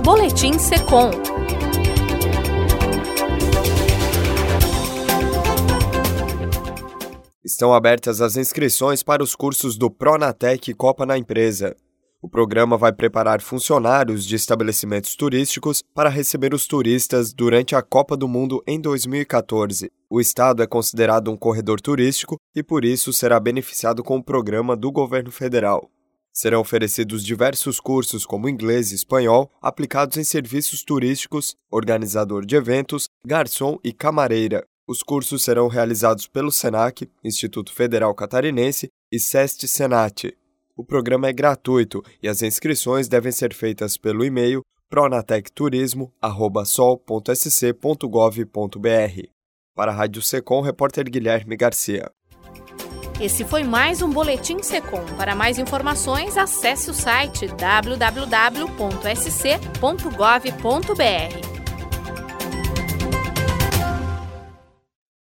Boletim Secom. Estão abertas as inscrições para os cursos do Pronatec Copa na Empresa. O programa vai preparar funcionários de estabelecimentos turísticos para receber os turistas durante a Copa do Mundo em 2014. O estado é considerado um corredor turístico e, por isso, será beneficiado com o programa do governo federal. Serão oferecidos diversos cursos como inglês e espanhol, aplicados em serviços turísticos, organizador de eventos, garçom e camareira. Os cursos serão realizados pelo SENAC, Instituto Federal Catarinense, e SEST-Senat. O programa é gratuito e as inscrições devem ser feitas pelo e-mail pronatecturismo@sol.sc.gov.br. Para a Rádio Secom, repórter Guilherme Garcia. Esse foi mais um Boletim Secom. Para mais informações, acesse o site www.sc.gov.br.